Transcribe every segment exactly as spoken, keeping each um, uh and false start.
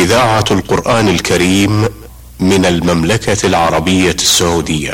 إذاعة القرآن الكريم من المملكة العربية السعودية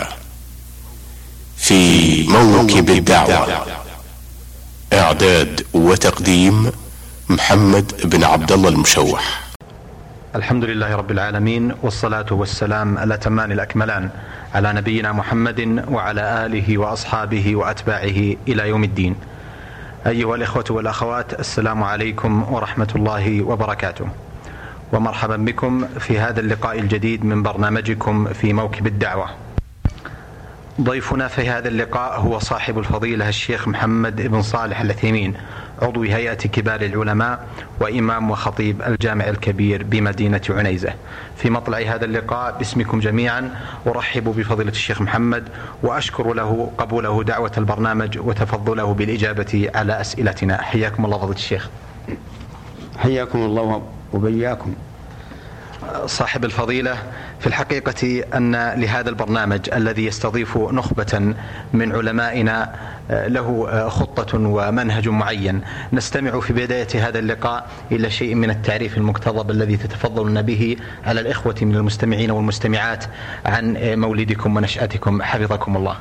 في موكب الدعوة. إعداد وتقديم محمد بن عبد الله المشوح. الحمد لله رب العالمين، والصلاة والسلام الأتمان الأكملان على نبينا محمد وعلى آله وأصحابه وأتباعه إلى يوم الدين. أيها الإخوة والأخوات، السلام عليكم ورحمة الله وبركاته، ومرحبا بكم في هذا اللقاء الجديد من برنامجكم في موكب الدعوة. ضيفنا في هذا اللقاء هو صاحب الفضيلة الشيخ محمد بن صالح العثيمين، عضو هيئة كبار العلماء وإمام وخطيب الجامع الكبير بمدينة عنيزة. في مطلع هذا اللقاء باسمكم جميعا أرحب بفضيلة الشيخ محمد، وأشكر له قبوله دعوة البرنامج وتفضله بالإجابة على أسئلتنا. حياكم الله فضيلة الشيخ. حياكم الله وبياكم. صاحب الفضيلة، في الحقيقة أن لهذا البرنامج الذي يستضيف نخبة من علمائنا له خطة ومنهج معين، نستمع في بداية هذا اللقاء إلى شيء من التعريف المقتضب الذي تتفضلون به على الإخوة من المستمعين والمستمعات عن مولدكم ونشأتكم، حفظكم الله.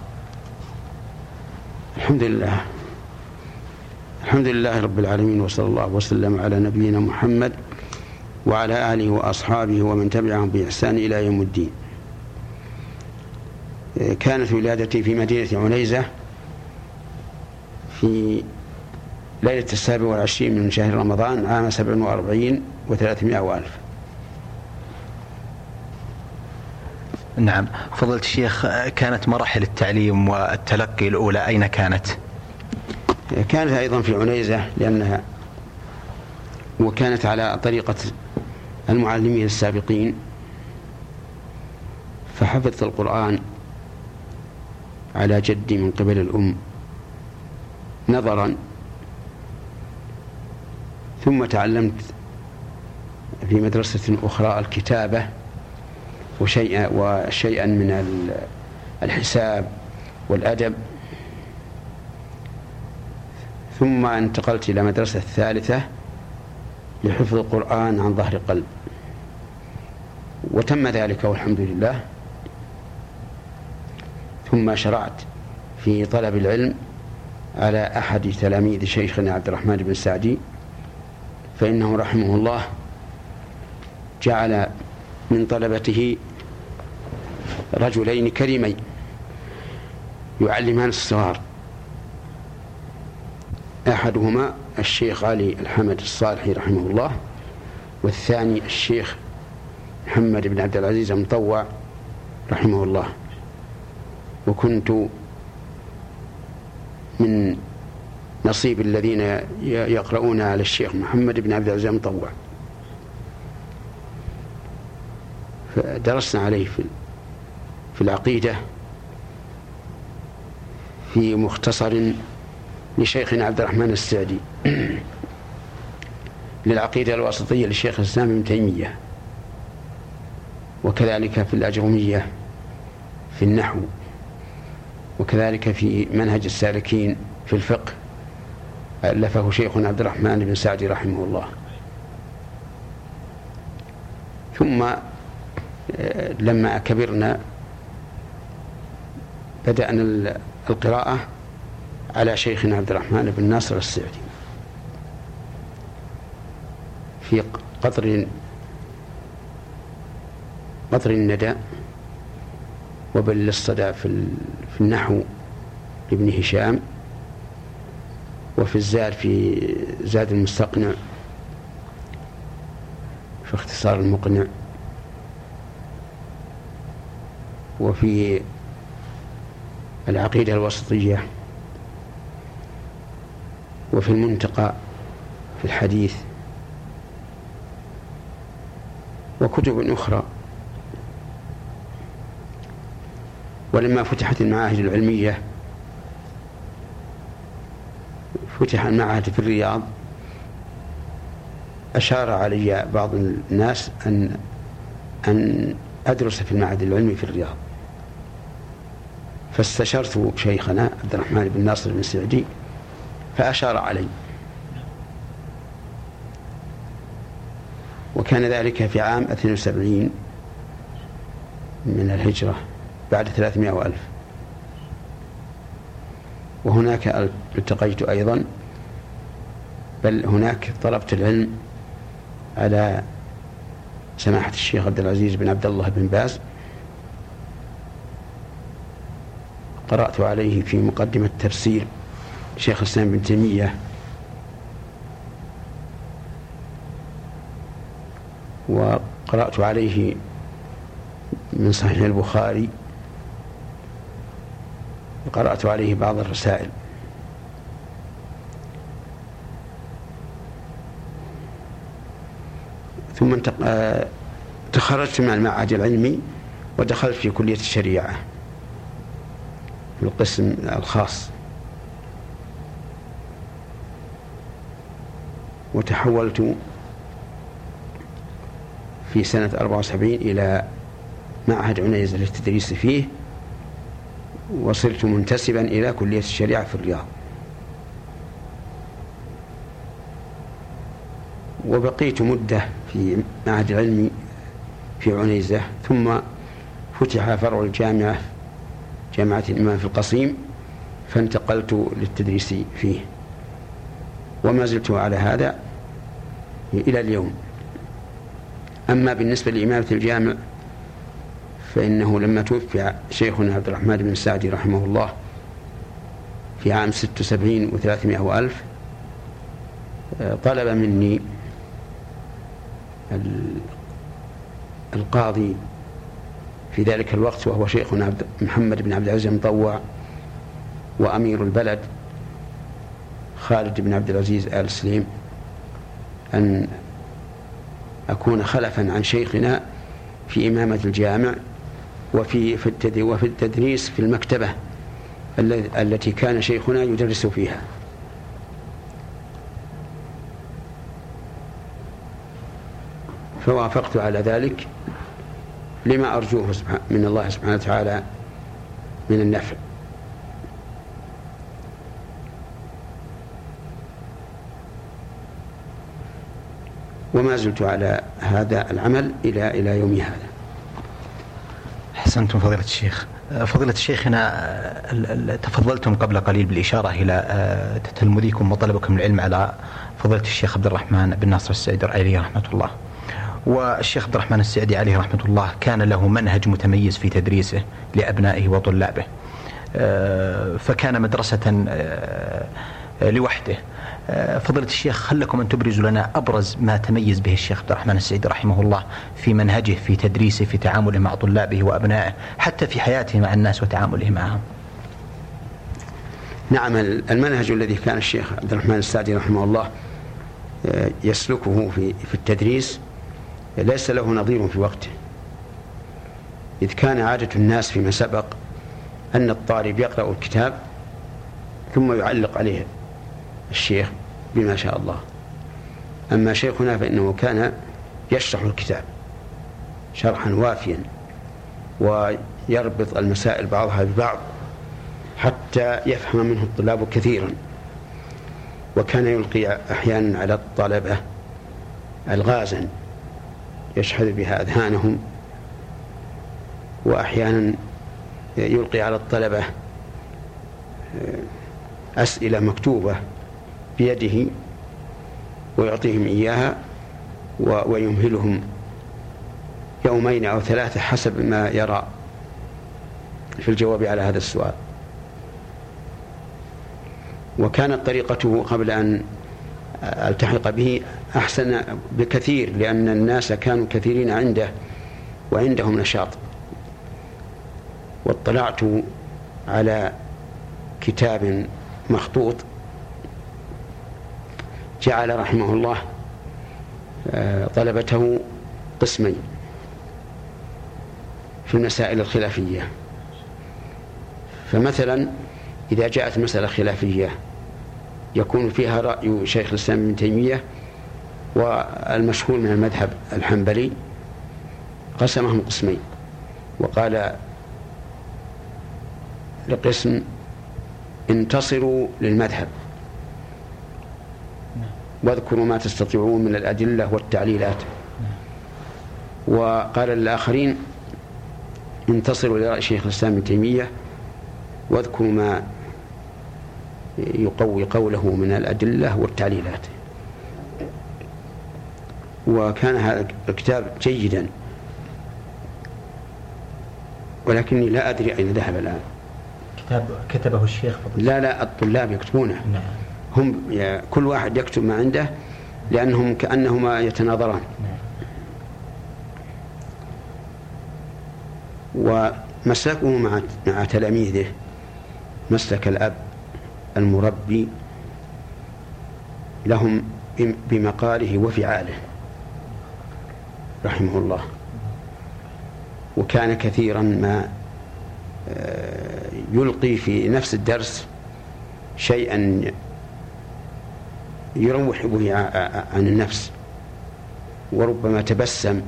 الحمد لله الحمد لله رب العالمين، وصلى الله وسلم على نبينا محمد وعلى آله وأصحابه ومن تبعهم بإحسان إلى يوم الدين. كانت ولادتي في مدينة عنيزة في ليلة السابع والعشرين من شهر رمضان عام سبع وأربعين وثلاثمائة وألف. نعم فضلت الشيخ، كانت مراحل التعليم والتلقي الأولى أين كانت؟ كانت أيضا في عنيزة، لأنها وكانت على طريقة المعلمين السابقين، فحفظت القرآن على جدي من قبل الأم نظرا، ثم تعلمت في مدرسة أخرى الكتابة وشيئا وشيئا من الحساب والأدب، ثم انتقلت إلى مدرسة الثالثة لحفظ القرآن عن ظهر قلب، وتم ذلك والحمد لله. ثم شرعت في طلب العلم على أحد تلاميذ شيخنا عبد الرحمن بن سعدي، فإنه رحمه الله جعل من طلبته رجلين كريمين يعلمان الصغار، أحدهما الشيخ علي الحمد الصالحي رحمه الله، والثاني الشيخ محمد بن عبد العزيز المطوع رحمه الله. وكنت من نصيب الذين يقرؤون على الشيخ محمد بن عبد العزيز المطوع، فدرسنا عليه في العقيدة في مختصر لشيخنا عبد الرحمن السعدي للعقيدة الواسطية للشيخ الإسلام ابن تيمية، وكذلك في الأجرمية في النحو، وكذلك في منهج السالكين في الفقه ألفه شيخنا عبد الرحمن بن سعدي رحمه الله. ثم لما كبرنا بدأنا القراءة على شيخنا عبد الرحمن بن ناصر السعدي في قطر قطر الندى، وبل الصدى في النحو لابن هشام، وفي الزاد في زاد المستقنع، في اختصار المقنع، وفي العقيدة الوسطية، وفي المنتقى في الحديث، وكتب أخرى. ولما فتحت المعاهد العلمية، فتح المعهد في الرياض، أشار علي بعض الناس أن أن أدرس في المعهد العلمي في الرياض، فاستشرت شيخنا عبد الرحمن بن ناصر بن سعدي فأشار علي، وكان ذلك في عام اثنين وسبعين من الهجرة بعد ثلاثمائة وألف. وهناك التقيت أيضا، بل هناك طلبت العلم على سماحة الشيخ عبد العزيز بن عبد الله بن باز، قرأت عليه في مقدمة تفسير شيخ الإسلام بن تيمية، وقرأت عليه من صحيح البخاري، وقرأت عليه بعض الرسائل. ثم تخرجت من المعهد العلمي ودخلت في كلية الشريعة في القسم الخاص، وتحولت في سنة أربعة وسبعين إلى معهد عنيزة للتدريس فيه، وصرت منتسبا إلى كلية الشريعة في الرياض. وبقيت مدة في معهد العلمي في عنيزة، ثم فتح فرع الجامعة جامعة الإمام في القصيم، فانتقلت للتدريس فيه، وما زلت على هذا إلى اليوم. أما بالنسبة لإمامة الجامع فإنه لما توفي شيخنا عبد الرحمن بن سعدي رحمه الله في عام ست وسبعين وثلاثمائة وألف، طلب مني القاضي في ذلك الوقت وهو شيخنا عبد محمد بن عبد العزيز المطوع، وأمير البلد خالد بن عبد العزيز آل سليم، أن أكون خلفا عن شيخنا في إمامة الجامع وفي وفي التدريس في المكتبة التي كان شيخنا يدرس فيها. فوافقت على ذلك لما أرجوه من الله سبحانه وتعالى من النفع. وما زلت على هذا العمل إلى إلى يوم هذا. أحسنتم فضيلة الشيخ. فضيلة الشيخنا، تفضلتم قبل قليل بالإشارة إلى تلمذيكم وطلبكم العلم على فضيلة الشيخ عبد الرحمن بن ناصر السعدي عليه رحمة الله. والشيخ عبد الرحمن السعدي عليه رحمة الله كان له منهج متميز في تدريسه لأبنائه وطلابه، فكان مدرسة لوحده. فضيلة الشيخ، هل لكم أن تبرزوا لنا أبرز ما تميز به الشيخ عبد الرحمن السعدي رحمه الله في منهجه في تدريسه في تعامله مع طلابه وأبنائه، حتى في حياته مع الناس وتعامله معهم؟ نعم، المنهج الذي كان الشيخ عبد الرحمن السعدي رحمه الله يسلكه في في التدريس ليس له نظير في وقته، إذ كان عادة الناس فيما سبق أن الطالب يقرأ الكتاب ثم يعلق عليه الشيخ بما شاء الله. أما شيخنا فإنه كان يشرح الكتاب شرحا وافيا، ويربط المسائل بعضها ببعض حتى يفهم منه الطلاب كثيرا. وكان يلقي أحيانا على الطلبة الغازا يشحذ بها أذهانهم، وأحيانا يلقي على الطلبة أسئلة مكتوبة بيده ويعطيهم إياها ويمهلهم يومين أو ثلاثة حسب ما يرى في الجواب على هذا السؤال. وكانت طريقته قبل أن التحق به أحسن بكثير، لأن الناس كانوا كثيرين عنده وعندهم نشاط. واطلعت على كتاب مخطوط جعل رحمه الله طلبته قسمين في المسائل الخلافية. فمثلا إذا جاءت مسألة خلافية يكون فيها رأي شيخ الإسلام ابن تيمية والمشهور من المذهب الحنبلي، قسمهم قسمين وقال لقسم انتصروا للمذهب واذكروا ما تستطيعون من الأدلة والتعليلات، وقال للآخرين انتصروا لرأي شيخ الإسلام ابن تيمية واذكروا ما يقوي قوله من الأدلة والتعليلات. وكان هذا الكتاب جيدا، ولكني لا أدري أين ذهب الآن. كتاب كتبه الشيخ فضل. لا لا الطلاب يكتبونه. نعم. هم كل واحد يكتب ما عنده لأنهم كأنهما يتناظران. نعم. ومسلكه مع مع تلاميذه مسلك الأب المربي لهم بمقاله وفعاله رحمه الله. وكان كثيرا ما يلقي في نفس الدرس شيئا يروح به عن النفس، وربما تبسم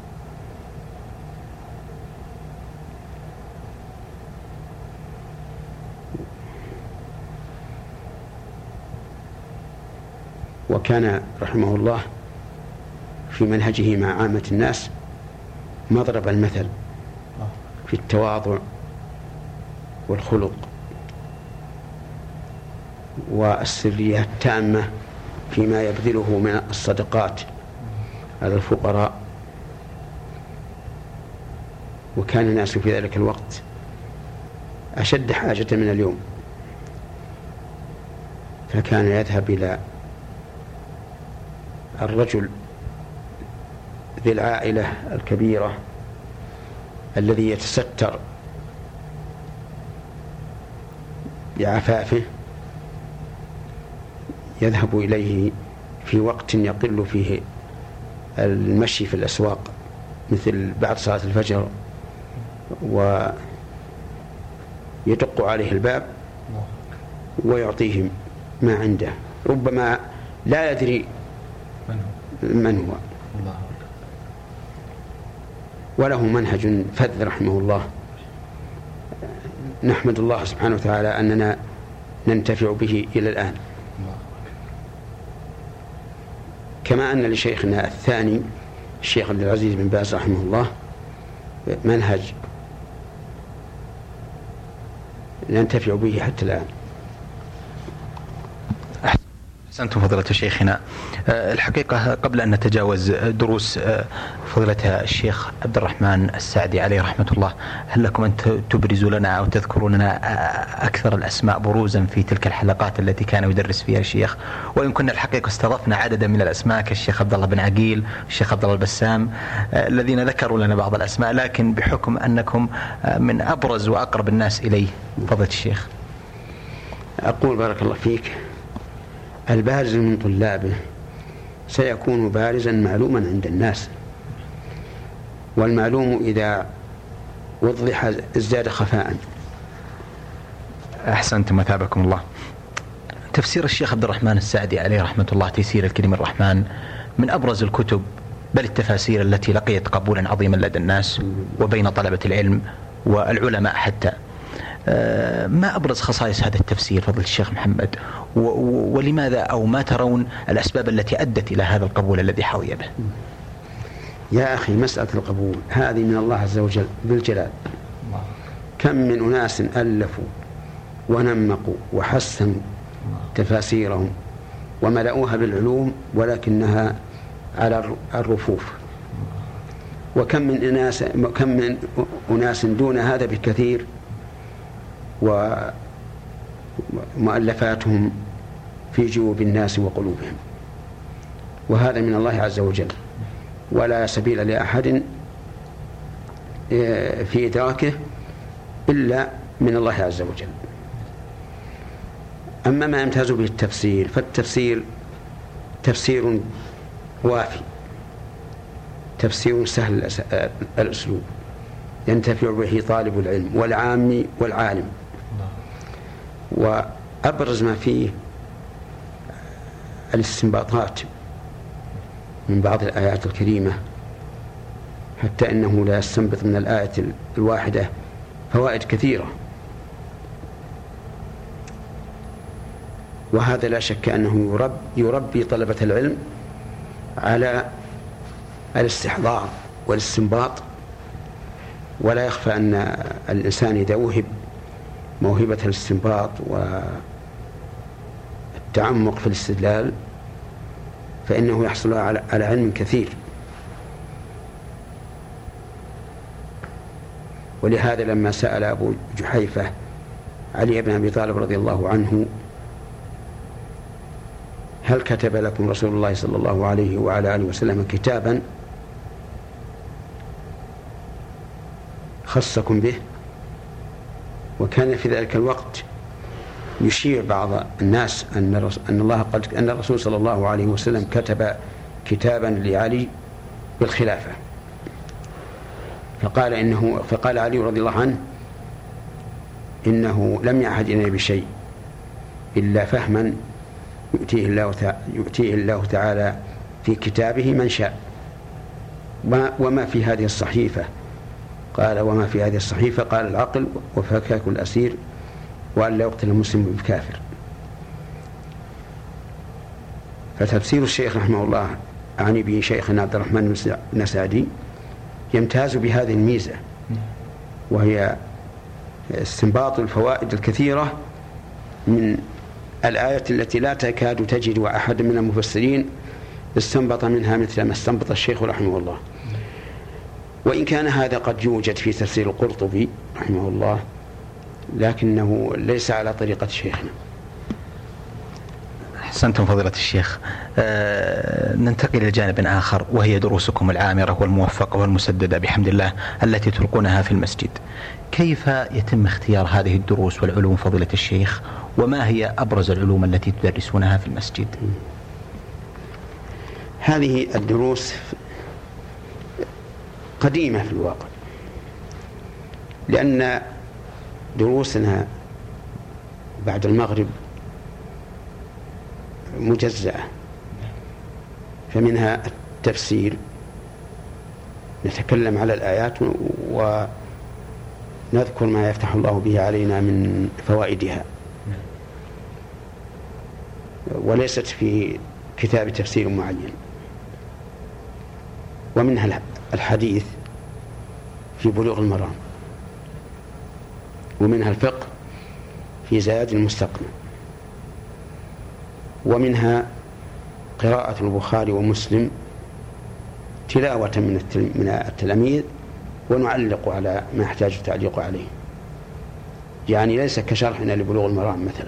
وكان رحمه الله في منهجه مع عامة الناس مضرب المثل في التواضع والخلق والسرية التامة فيما يبذله من الصدقات على الفقراء. وكان الناس في ذلك الوقت أشد حاجة من اليوم، فكان يذهب إلى الرجل ذي العائلة الكبيرة الذي يتستر بعفافه، يذهب إليه في وقت يقل فيه المشي في الأسواق مثل بعد صلاة الفجر، ويدق عليه الباب ويعطيهم ما عنده، ربما لا يدري من هو. وله منهج فذ رحمه الله، نحمد الله سبحانه وتعالى أننا ننتفع به إلى الآن. كما أن لشيخنا الثاني الشيخ عبد العزيز بن باز رحمه الله منهج ننتفع به حتى الآن. أحسنتم فضيلة شيخنا. الحقيقة قبل أن نتجاوز دروس فضيلة الشيخ عبد الرحمن السعدي عليه رحمة الله، هل لكم أن تبرزوا لنا أو تذكروا لنا أكثر الأسماء بروزا في تلك الحلقات التي كان يدرس فيها الشيخ؟ وإن كنا الحقيقة استضفنا عددا من الأسماء كالشيخ عبد الله بن عقيل والشيخ عبد الله البسام الذين ذكروا لنا بعض الأسماء، لكن بحكم أنكم من أبرز وأقرب الناس إليه فضيلة الشيخ. أقول بارك الله فيك، البارز من طلابه سيكون بارزا معلوما عند الناس، والمعلوم إذا وضح ازداد خفاء. أحسنتم مثابكم الله. تفسير الشيخ عبد الرحمن السعدي عليه رحمة الله تيسير الكريم الرحمن من أبرز الكتب بل التفاسير التي لقيت قبولا عظيما لدى الناس وبين طلبة العلم والعلماء حتى. ما أبرز خصائص هذا التفسير فضل الشيخ محمد، ولماذا أو ما ترون الأسباب التي أدت إلى هذا القبول الذي حوي به؟ يا أخي مسألة القبول هذه من الله عز وجل بالجلال. كم من أناس ألفوا ونمقوا وحسنوا تفاسيرهم وملأوها بالعلوم ولكنها على الرفوف، وكم من أناس كم من أناس دون هذا بكثير ومؤلفاتهم في جيوب الناس وقلوبهم، وهذا من الله عز وجل، ولا سبيل لأحد في إدراكه إلا من الله عز وجل. أما ما يمتاز به التفسير فالتفسير تفسير وافي، تفسير سهل الأسلوب ينتفع به طالب العلم والعام والعالم. وأبرز ما فيه الاستنباطات من بعض الآيات الكريمة، حتى إنه لا يستنبط من الآية الواحدة فوائد كثيرة، وهذا لا شك أنه يرب يربي طلبة العلم على الاستحضار والاستنباط، ولا يخفى أن الإنسان إذا وهب موهبة الاستنباط والتعمق في الاستدلال فإنه يحصل على علم كثير. ولهذا لما سأل أبو جحيفة علي بن أبي طالب رضي الله عنه هل كتب لكم رسول الله صلى الله عليه وعلى آله وسلم كتابا خصكم به، وكان في ذلك الوقت يشيع بعض الناس أن أن الله قد أن الرسول صلى الله عليه وسلم كتب كتابا لعلي بالخلافة، فقال إنه فقال علي رضي الله عنه إنه لم يعهد إلينا بشيء إلا فهما يؤتيه الله يؤتيه الله تعالى في كتابه من شاء، وما في هذه الصحيفة قال وما في هذه الصحيفة قال العقل وفكاك الأسير وأن لا يقتل المسلم بالكافر. فتفسير الشيخ رحمه الله أعني به شيخنا عبد الرحمن بن سعدي يمتاز بهذه الميزة، وهي استنباط الفوائد الكثيرة من الآية التي لا تكاد تجد أحد من المفسرين استنبط منها مثل ما استنبط الشيخ رحمه الله. وإن كان هذا قد يوجد في تفسير القرطبي رحمه الله لكنه ليس على طريقة شيخنا. أحسنتم فضيلة الشيخ. أه ننتقل إلى جانب آخر، وهي دروسكم العامرة والموفقة والمسددة بحمد الله التي تلقونها في المسجد. كيف يتم اختيار هذه الدروس والعلوم فضيلة الشيخ، وما هي أبرز العلوم التي تدرسونها في المسجد؟ هذه الدروس قديمة في الواقع، لأن دروسنا بعد المغرب مجزأة، فمنها التفسير نتكلم على الآيات ونذكر ما يفتح الله به علينا من فوائدها، وليست في كتاب تفسير معين. ومنها الحديث في بلوغ المرام، ومنها الفقه في زاد المستقنع، ومنها قراءة البخاري ومسلم تلاوة من التلاميذ ونعلق على ما يحتاج التعليق عليه، يعني ليس كشرحنا لبلوغ المرام مثلا.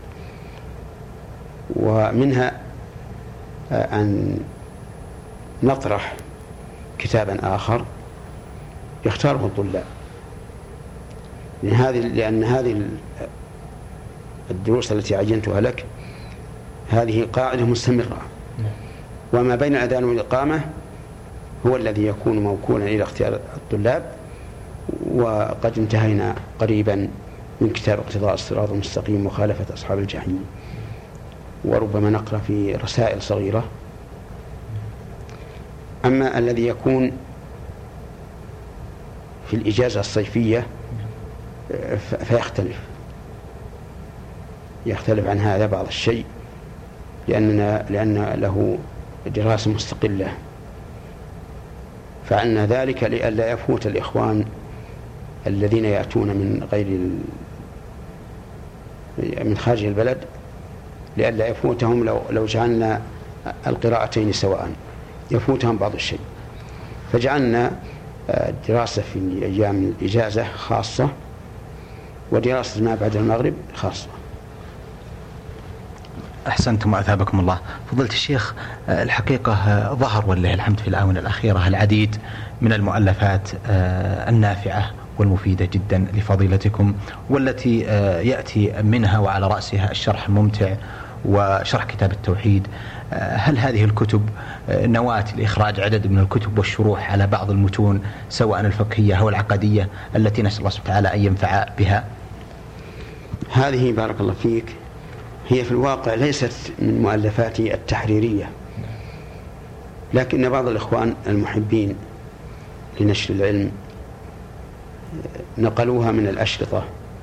ومنها أن نطرح كتابا آخر يختاره الطلاب، لأن هذه لأن هذه الدروس التي عينتها لك هذه قاعدة مستمرة، وما بين الأذان والإقامة هو الذي يكون موكولا إلى اختيار الطلاب. وقد انتهينا قريبا من كتاب اقتضاء الصراط المستقيم وخالفة أصحاب الجحيم، وربما نقرأ في رسائل صغيرة. أما الذي يكون في الإجازة الصيفية فيختلف يختلف عن هذا بعض الشيء، لأننا لأن له دراسة مستقلة، فعلنا ذلك لئلا يفوت الإخوان الذين يأتون من غير من خارج البلد، لئلا يفوتهم لو لو جعلنا القراءتين سواء يفوتهم بعض الشيء، فجعلنا دراسة في أيام الإجازة خاصة، ودراسة ما بعد المغرب خاصة. أحسنتم وأثابكم الله. فضلت الشيخ، الحقيقة ظهر ولله الحمد في الآونة الأخيرة العديد من المؤلفات النافعة والمفيدة جدا لفضيلتكم، والتي يأتي منها وعلى رأسها الشرح الممتع وشرح كتاب التوحيد. هل هذه الكتب نواة لإخراج عدد من الكتب والشروح على بعض المتون سواء الفقهية أو العقدية التي نسأل الله سبحانه وتعالى أن ينفع بها؟ هذه بارك الله فيك هي في الواقع ليست من مؤلفاتي التحريرية، لكن بعض الإخوان المحبين لنشر العلم نقلوها من الأشرطة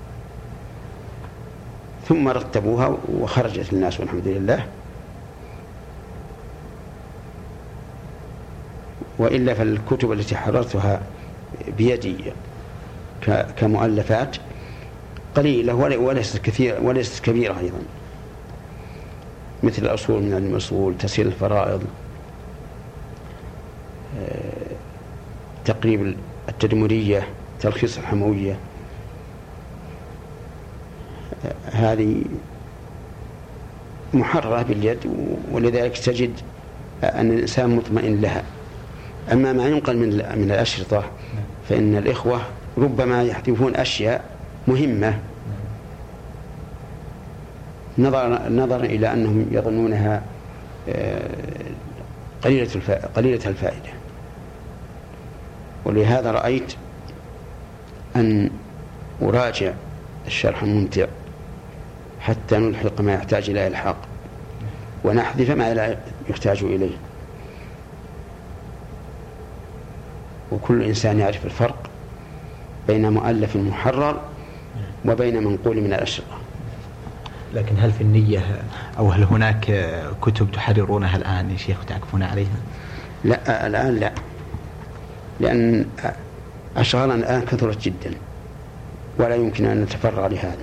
ثم رتبوها وخرجت للناس والحمد لله. وإلا فالكتب التي حررتها بيدي كمؤلفات قليلة وليست كثيرة وليست كبيرة أيضا، مثل الأصول من علم الأصول، تسهيل الفرائض، تقريب التدمرية، تلخيص الحموية. هذه محررة باليد، ولذلك تجد أن الإنسان مطمئن لها. أما ما ينقل من من الأشرطة فإن الإخوة ربما يحذفون أشياء مهمة نظرا نظرا إلى أنهم يظنونها قليلة قليلة الفائدة. ولهذا رأيت أن أراجع الشرح الممتع حتى نلحق ما يحتاج إلى إلحاق ونحذف ما لا يحتاج إليه. وكل إنسان يعرف الفرق بين مؤلف محرر وبين منقول من الأشرطة. لكن هل في النية أو هل هناك كتب تحررونها الآن يا شيخ تعكفون عليها؟ لا الآن لا، لأن أشغالنا الآن كثرت جدا ولا يمكن أن نتفرغ لهذا.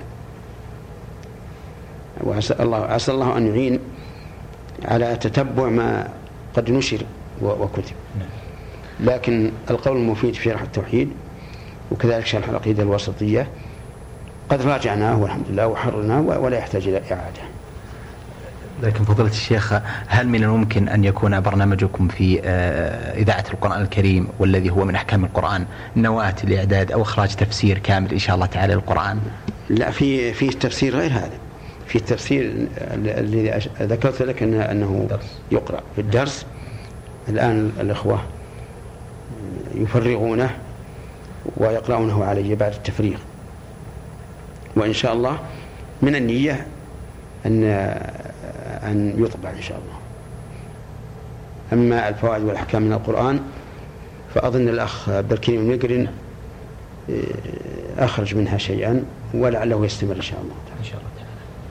وعسى الله عسى الله أن يعين على تتبع ما قد نشر وكتب. لكن القول المفيد في شرح التوحيد وكذلك شرح العقيدة الوسطية قد راجعناه والحمد لله وحررناه ولا يحتاج إلى إعادة. لكن فضيلة الشيخ، هل من الممكن أن يكون برنامجكم في إذاعة القرآن الكريم والذي هو من أحكام القرآن نواة لإعداد أو إخراج تفسير كامل إن شاء الله تعالى للقرآن؟ لا، في في تفسير غير هذا. في التفسير الذي ذكرت لك أنه يقرأ في الدرس. الآن الإخوة يفرغونه ويقرأونه علي بعد التفريغ، وإن شاء الله من النية أن أن يطبع إن شاء الله. أما الفوائد والأحكام من القرآن فأظن الأخ عبد الكريم المقرن أخرج منها شيئا ولعله يستمر إن شاء الله. إن شاء الله تعالى.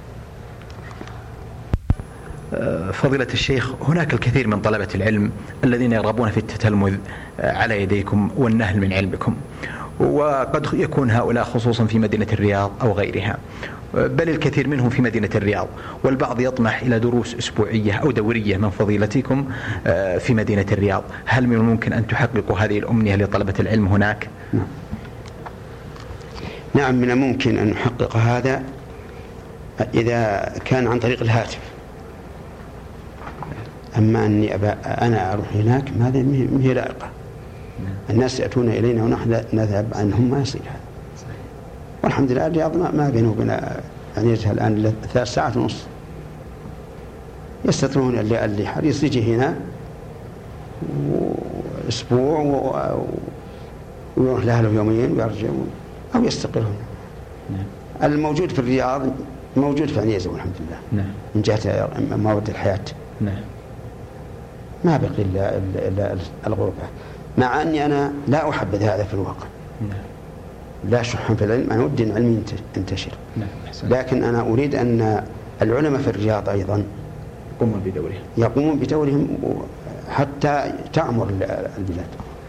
فضيلة الشيخ، هناك الكثير من طلبة العلم الذين يرغبون في التتلمذ على يديكم والنهل من علمكم، وقد يكون هؤلاء خصوصا في مدينة الرياض أو غيرها، بل الكثير منهم في مدينة الرياض، والبعض يطمح إلى دروس أسبوعية أو دورية من فضيلتكم في مدينة الرياض. هل من الممكن أن تحققوا هذه الأمنية لطلبة العلم هناك؟ نعم، من الممكن أن نحقق هذا إذا كان عن طريق الهاتف. أما أني أنا أروح هناك هذا ما هي لائقة. الناس يأتون إلينا ونحن نذهب عنهم، ما يصير هذا. والحمد لله الرياض ما بينه وبين يعني الآن ثلاث ساعات ونص. يستطيعون اللي اللي حريص يجي هنا أسبوع ويروح لأهله يومين ويرجع أو يستقر هنا. الموجود في الرياض موجود في عنيزة والحمد لله. من جهة مواد الحياة ما بقي إلا, إلا الغربة، مع أني أنا لا أحبذ هذا في الواقع. لا شح في العلم، أنا ودي أن علمي ينتشر، لكن أنا أريد أن العلماء في الرياض أيضا يقومون بدورهم يقومون بدورهم حتى تعمر البلاد.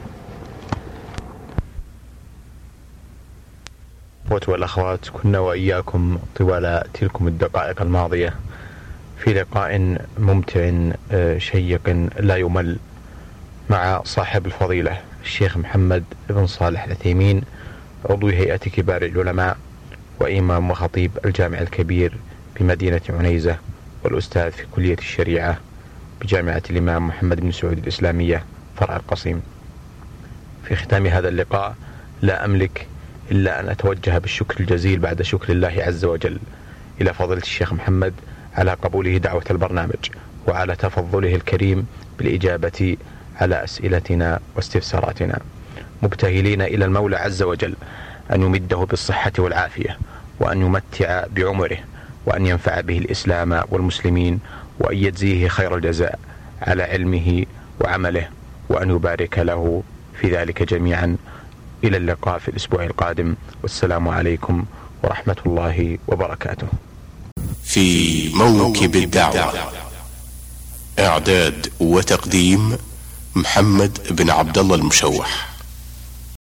والأخوات، كنا وإياكم طوال تلكم الدقائق الماضية في لقاء ممتع شيق لا يمل مع صاحب الفضيلة الشيخ محمد بن صالح العثيمين، عضو هيئة كبار العلماء وإمام وخطيب الجامع الكبير بمدينة عنيزة، والأستاذ في كلية الشريعة بجامعة الإمام محمد بن سعود الإسلامية فرع القصيم. في ختام هذا اللقاء لا أملك إلا أن أتوجه بالشكر الجزيل بعد شكر الله عز وجل إلى فضيلة الشيخ محمد على قبوله دعوة البرنامج وعلى تفضله الكريم بالإجابة على أسئلتنا واستفساراتنا، مبتهلين إلى المولى عز وجل أن يمده بالصحة والعافية، وأن يمتع بعمره، وأن ينفع به الإسلام والمسلمين، وأن يجزيه خير الجزاء على علمه وعمله، وأن يبارك له في ذلك جميعا. إلى اللقاء في الأسبوع القادم، والسلام عليكم ورحمة الله وبركاته. في موكب الدعوة، إعداد وتقديم محمد بن عبد الله المشوح.